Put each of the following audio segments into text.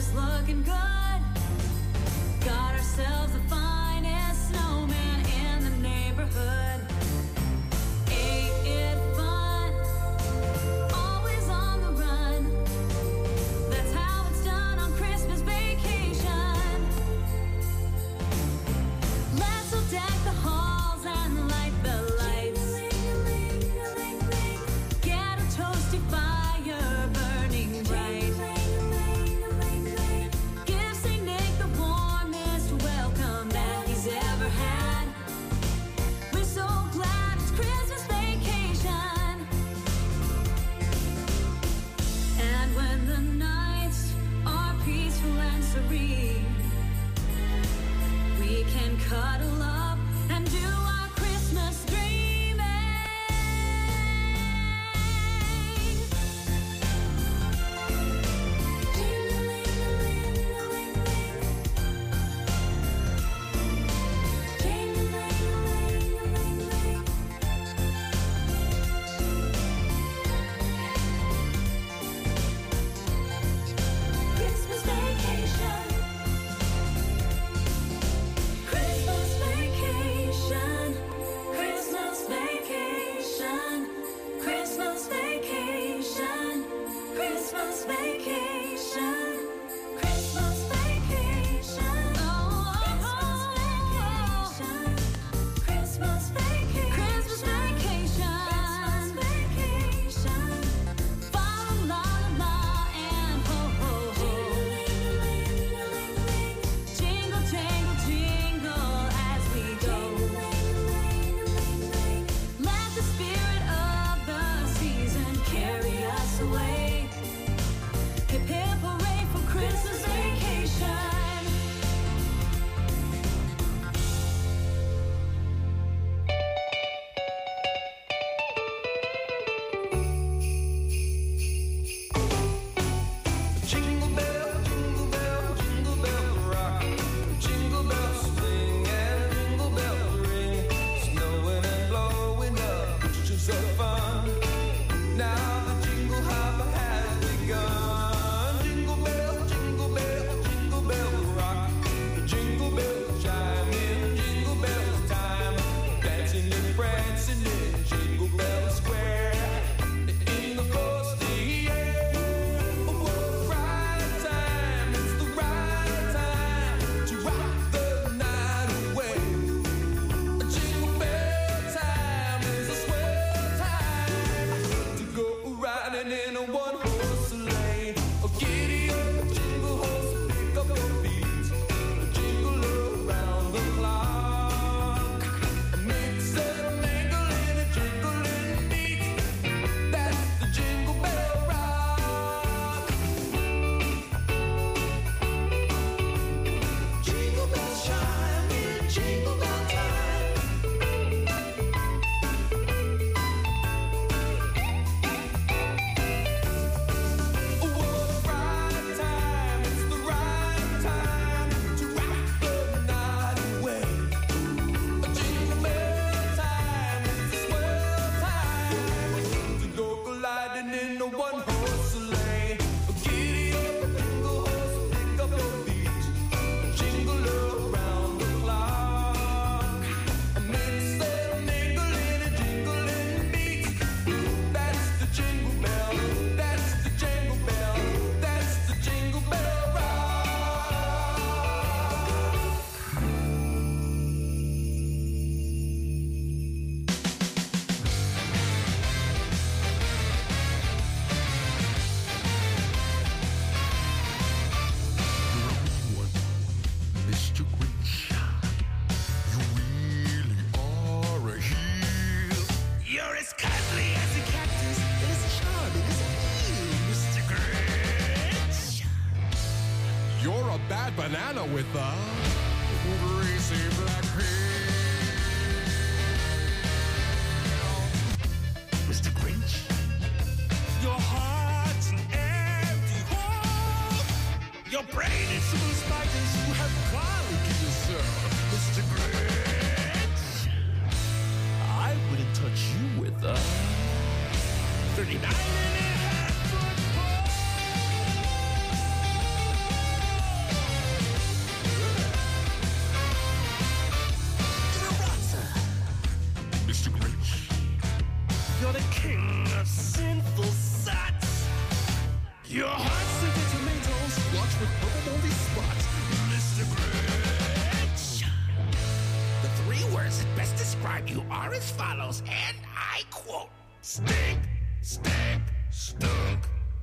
looking good. Got ourselves the finest snowman in the neighborhood. Ain't it fun? Always on the run. That's how it's done on Christmas vacation. Let's all deck the halls and light the lights. Get a toasty fire burning bright. Give St. Nick the warmest welcome that he's ever had. We're so glad it's Christmas vacation. And when the nights are peaceful and serene, we can cuddle up and do our Christmas dreaming. Christmas vacation. Christmas vacation. Christmas vacation. Christmas vacation. Christmas vacation. Christmas vacation. Christmas vacation. Christmas vacation. Fa la la la and ho ho ho. Jingle jangle jingle as we go. Let the spirit of the season carry us away. Hip hip hooray for Christmas vacation. Jingle bell, jingle bell rock. Jingle bells swing and jingle bells ring. Snowing and blowing up, bushes of fun. Now the jingle hop has begun. Jingle bell, jingle bell rock. Jingle bells chime in jingle bells time. Dancing and prancing in Jingle Bell Square. In the frosty air. What a right time, it's the right time to rock the night away. Jingle bell time is a swell time to go riding in a one-horse sleigh. Oh, giddy up, jingle horse, pick up your feet. Jingle around the clock. Mix and mingle in a jingling beat. That's the Jingle Bell Rock. Jingle bells chime in Jingle Bell time. What a right time, it's the right time to rock the night away. Jingle bell time, it's a swell time to go colliding in a one-horse sleigh. Giddy up, jingle horse, pick up your feet. Jingle around the clock. Mix and mingle in a jingling beat. That's the Jingle Bell, that's the Jingle Bell, that's the Jingle Bell Rock. Mr. Grinch, you really are a heel. You're as cuddly as a cactus, as charming as a eel, Mr. Grinch. You're a bad banana with a greasy black peel. Mr. Grinch, your heart's an empty hole. Your brain is full of spiders who have garlic in you, sir, Mr. Grinch. I wouldn't touch you with a 39 and a half foot pole. Your heart's scented tomatoes, splotched with purple moldy spots, Mr. Grinch. The 3 words that best describe you are as follows, and I quote, stink, stink, stunk.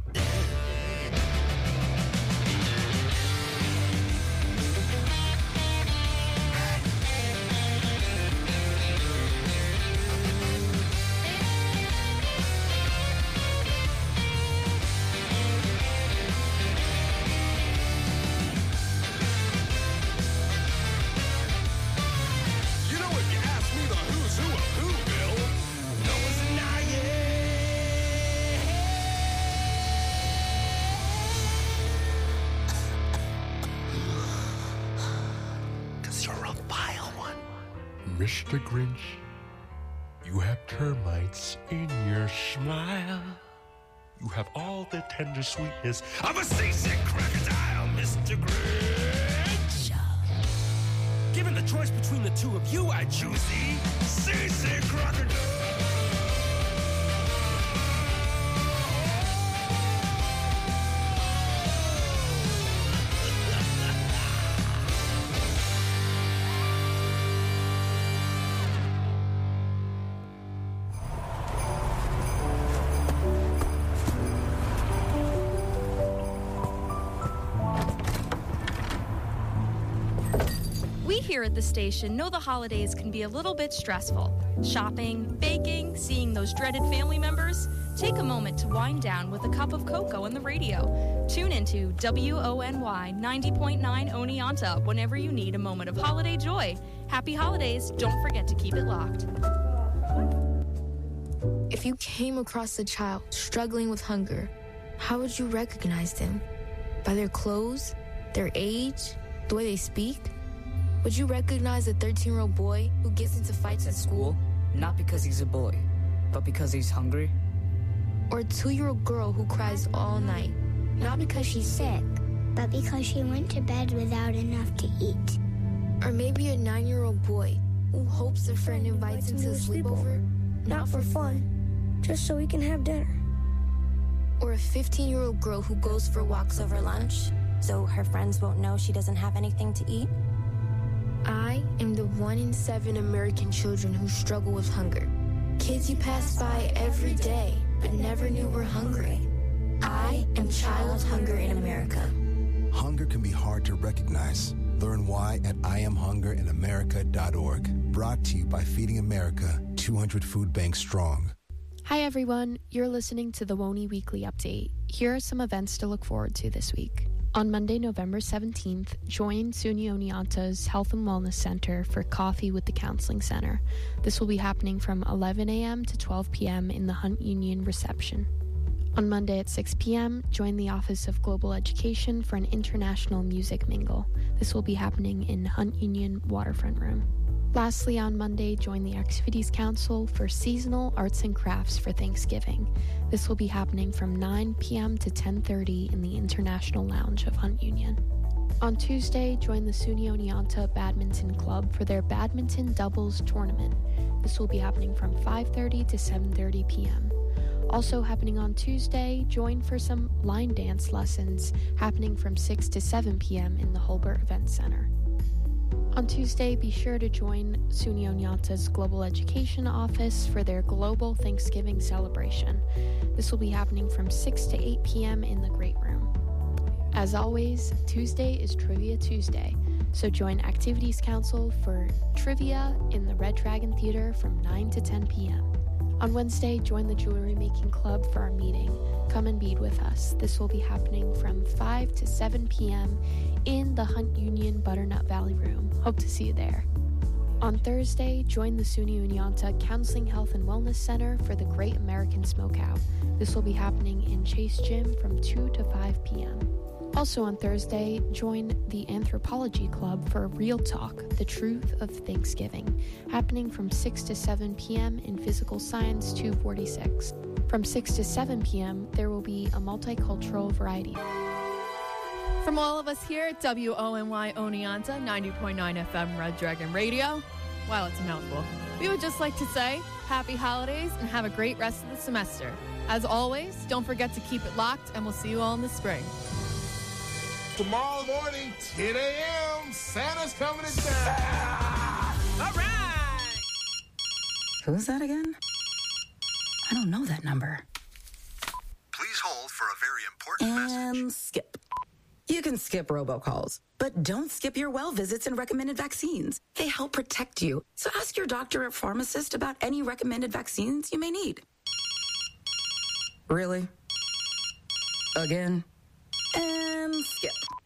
Mr. Grinch, you have termites in your smile. You have all the tender sweetness of a seasick crocodile, Mr. Grinch. Given the choice between the two of you, I choose the seasick crocodile. Here at the station know the holidays can be a little bit stressful. Shopping, baking, seeing those dreaded family members. Take a moment to wind down with a cup of cocoa on the radio. Tune into WONY 90.9 Oneonta whenever you need a moment of holiday joy. Happy holidays. Don't forget to keep it locked. If you came across a child struggling with hunger, how would you recognize them? By their clothes, their age, the way they speak? Would you recognize a 13-year-old boy who gets into fights at school? Not because he's a boy, but because he's hungry? Or a 2-year-old girl who cries all night? Not because she's sick, but because she went to bed without enough to eat. Or maybe a 9-year-old boy who hopes a friend invites him to a sleepover? Not for fun, just so he can have dinner. Or a 15-year-old girl who goes for walks over lunch, so her friends won't know she doesn't have anything to eat? I am the 1 in 7 American children who struggle with hunger. Kids you pass by every day, but never knew were hungry. I am child hunger in America. Hunger can be hard to recognize. Learn why at IamHungerInAmerica.org. Brought to you by Feeding America, 200 Food Banks Strong. Hi everyone, you're listening to the WONY Weekly Update. Here are some events to look forward to this week. On Monday, November 17th, join SUNY Oneonta's Health and Wellness Center for Coffee with the Counseling Center. This will be happening from 11 a.m. to 12 p.m. in the Hunt Union reception. On Monday at 6 p.m., join the Office of Global Education for an international music mingle. This will be happening in Hunt Union Waterfront Room. Lastly, on Monday, join the Activities Council for Seasonal Arts and Crafts for Thanksgiving. This will be happening from 9 p.m. to 10:30 in the International Lounge of Hunt Union. On Tuesday, join the SUNY Oneonta Badminton Club for their Badminton Doubles Tournament. This will be happening from 5:30 to 7:30 p.m. Also happening on Tuesday, join for some line dance lessons happening from 6 to 7 p.m. in the Hulbert Event Center. On Tuesday, be sure to join SUNY Oneonta's Global Education Office for their Global Thanksgiving celebration. This will be happening from 6 to 8 p.m. in the Great Room. As always, Tuesday is Trivia Tuesday, so join Activities Council for trivia in the Red Dragon Theater from 9 to 10 p.m. On Wednesday, join the Jewelry Making Club for our meeting. Come and bead with us. This will be happening from 5 to 7 p.m. in the Hunt Union Butternut Valley Room. Hope to see you there. On Thursday, join the SUNY Oneonta Counseling Health and Wellness Center for the Great American Smokeout. This will be happening in Chase Gym from 2 to 5 p.m. Also on Thursday, join the Anthropology Club for Real Talk, the Truth of Thanksgiving, happening from 6 to 7 p.m. in Physical Science 246. From 6 to 7 p.m., there will be a multicultural variety. From all of us here at WONY Oneonta 90.9 FM Red Dragon Radio, wow, it's a mouthful. We would just like to say happy holidays and have a great rest of the semester. As always, don't forget to keep it locked, and we'll see you all in the spring. Tomorrow morning, 10 a.m., Santa's coming to town. All right! Who's that again? I don't know that number. Please hold for a very important message. And skip. You can skip robocalls, but don't skip your well visits and recommended vaccines. They help protect you. So ask your doctor or pharmacist about any recommended vaccines you may need. Really? Again? And skip.